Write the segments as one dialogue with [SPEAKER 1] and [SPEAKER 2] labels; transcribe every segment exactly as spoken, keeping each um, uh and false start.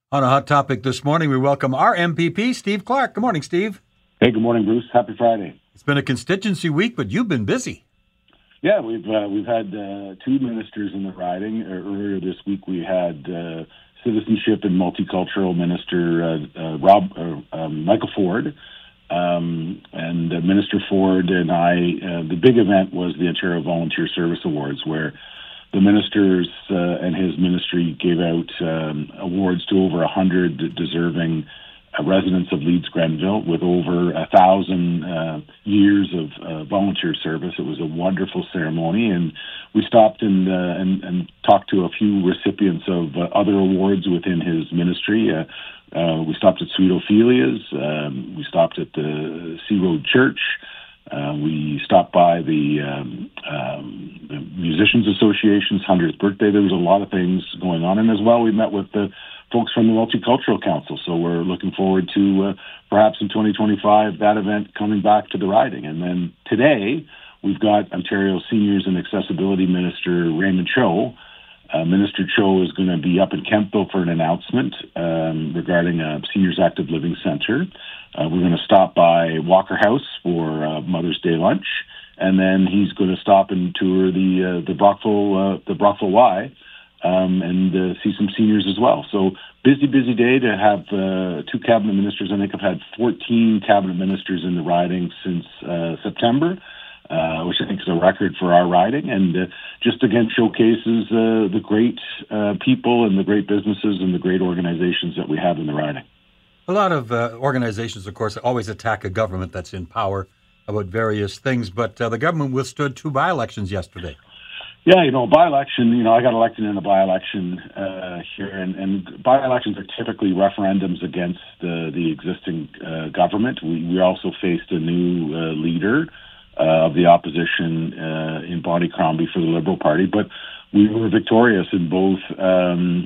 [SPEAKER 1] On a hot topic this morning, we welcome our M P P, Steve Clark. Good morning, Steve.
[SPEAKER 2] Hey, good morning, Bruce. Happy Friday.
[SPEAKER 1] It's been a constituency week, but you've been busy.
[SPEAKER 2] Yeah, we've uh, we've had uh, two ministers in the riding. Uh, earlier this week, we had uh, Citizenship and Multicultural Minister uh, uh, Rob uh, um, Michael Ford, um, and uh, Minister Ford and I. Uh, the big event was the Ontario Volunteer Service Awards, where the ministers uh, and his ministry gave out um, awards to over a hundred deserving uh, residents of Leeds Grenville with over a thousand uh, years of uh, volunteer service. It was a wonderful ceremony, and we stopped and uh, and, and talked to a few recipients of uh, other awards within his ministry. Uh, uh, we stopped at Sweet Ophelia's. Um, we stopped at the Sea Road Church. Uh, we stopped by the, um, um, the Musicians Association's hundredth birthday. There was a lot of things going on. And as well, we met with the folks from the Multicultural Council. So we're looking forward to uh, perhaps in twenty twenty-five, that event coming back to the riding. And then today, we've got Ontario Seniors and Accessibility Minister Raymond Cho. Uh, Minister Cho is going to be up in Kemptville for an announcement um, regarding a Seniors Active Living Centre. Uh, we're going to stop by Walker House for uh, Mother's Day lunch, and then he's going to stop and tour the uh, the Brockville uh, the Brockville Y um, and uh, see some seniors as well. So busy, busy day to have uh, two cabinet ministers. I think I've had fourteen cabinet ministers in the riding since uh, September. Uh, which I think is a record for our riding, and uh, just again showcases uh, the great uh, people and the great businesses and the great organizations that we have in the riding.
[SPEAKER 1] A lot of uh, organizations, of course, always attack a government that's in power about various things, but uh, the government withstood two by-elections yesterday.
[SPEAKER 2] Yeah, you know, by-election, you know, I got elected in a by-election uh, here, and, and by-elections are typically referendums against uh, the existing uh, government. We, we also faced a new uh, leader Uh, of the opposition uh, in Bonnie Crombie for the Liberal Party, but we were victorious in both um,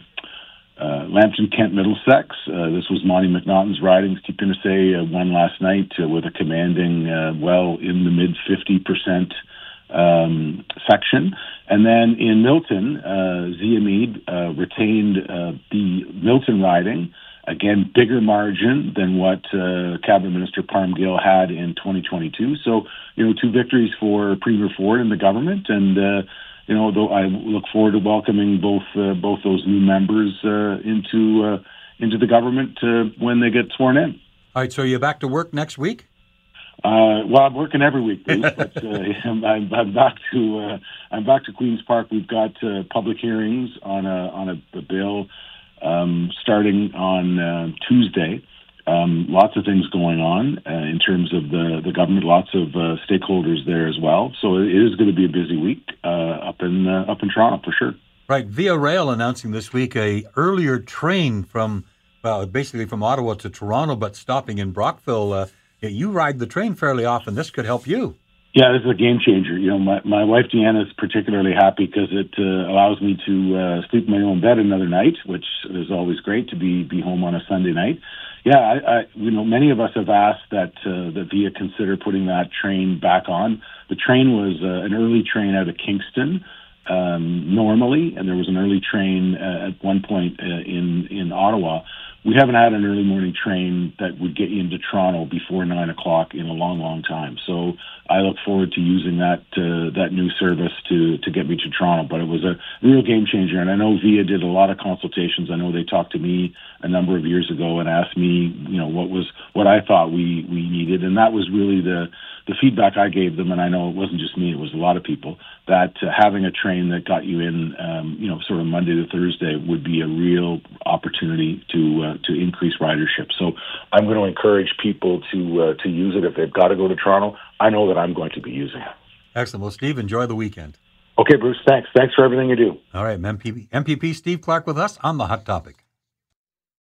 [SPEAKER 2] uh, Lambton, Kent, Middlesex. Uh, this was Monty McNaughton's riding. Steve Pinochet uh, won last night uh, with a commanding, uh, well, in the mid fifty percent um, section. And then in Milton, uh, Zia Mead uh, retained uh, the Milton riding. Again, bigger margin than what uh, Cabinet Minister Parm Gill had in twenty twenty-two. So, you know, two victories for Premier Ford and the government. And, uh, you know, though I look forward to welcoming both uh, both those new members uh, into uh, into the government uh, when they get sworn in.
[SPEAKER 1] All right, so you're back to work next week?
[SPEAKER 2] Uh, well, I'm working every week, Bruce, but uh, I'm, I'm back to uh, I'm back to Queen's Park. We've got uh, public hearings on a on a, a bill. Um, starting on uh, Tuesday, um, lots of things going on uh, in terms of the, the government, lots of uh, stakeholders there as well. So it is going to be a busy week uh, up in uh, up in Toronto for sure.
[SPEAKER 1] Right, Via Rail announcing this week a earlier train from, well, basically from Ottawa to Toronto, but stopping in Brockville. Uh, you ride the train fairly often. This could help you.
[SPEAKER 2] Yeah, this is a game changer. You know, my, my wife Deanna is particularly happy because it uh, allows me to uh, sleep in my own bed another night, which is always great to be be home on a Sunday night. Yeah, I, I you know, many of us have asked that uh, that Via consider putting that train back on. The train was uh, an early train out of Kingston um, normally, and there was an early train uh, at one point uh, in in Ottawa. We haven't had an early morning train that would get you into Toronto before nine o'clock in a long, long time. So I look forward to using that uh, that new service to to get me to Toronto. But it was a real game changer, and I know Via did a lot of consultations. I know they talked to me a number of years ago and asked me, you know, what was what I thought we we needed, and that was really the the feedback I gave them. And I know it wasn't just me; it was a lot of people. That uh, having a train that got you in, um, you know, sort of Monday to Thursday would be a real opportunity to uh, to increase ridership. So I'm going to encourage people to uh, to use it if they've got to go to Toronto. I know that I'm going to be using it.
[SPEAKER 1] Excellent. Well, Steve, enjoy the weekend.
[SPEAKER 2] Okay, Bruce, thanks. Thanks for everything you do.
[SPEAKER 1] All right, M P P, M P P Steve Clark with us on The Hot Topic.